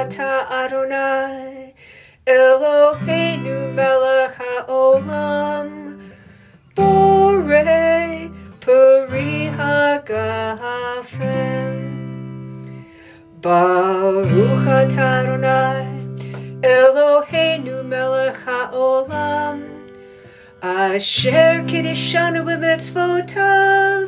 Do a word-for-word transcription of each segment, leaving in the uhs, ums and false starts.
ata Adonai, Eloheinu melech haolam, borei peri hagafen. Baruch atah Adonai, Eloheinu melech haolam, asher kiddushanu b'mitzvotav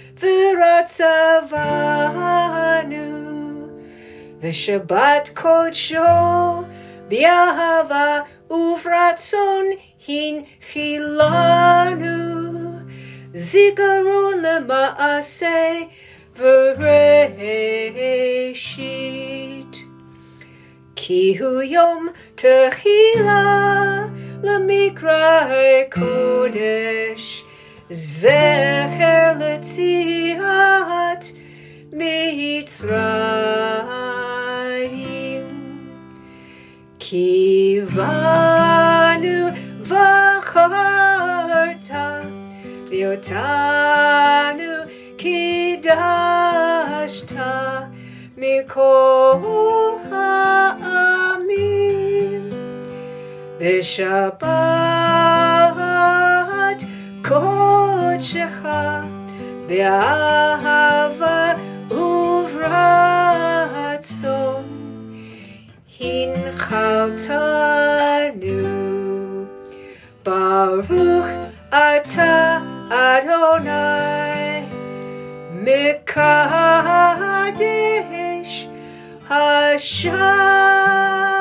v'ratzavanu v'shabbat kodsho b'ahava uvratzon hinchilanu zikaron lema'aseh v'reshit ki hu yom tehila L'mikra'e kodesh zecher letziat Mitzrayim ki vanu v'charta v'yotanu kidashta mikol ha'amim V'shabbat kodshecha be'ahava uvratzon hinchaltanu Baruch atah Adonai Mekadesh Hashem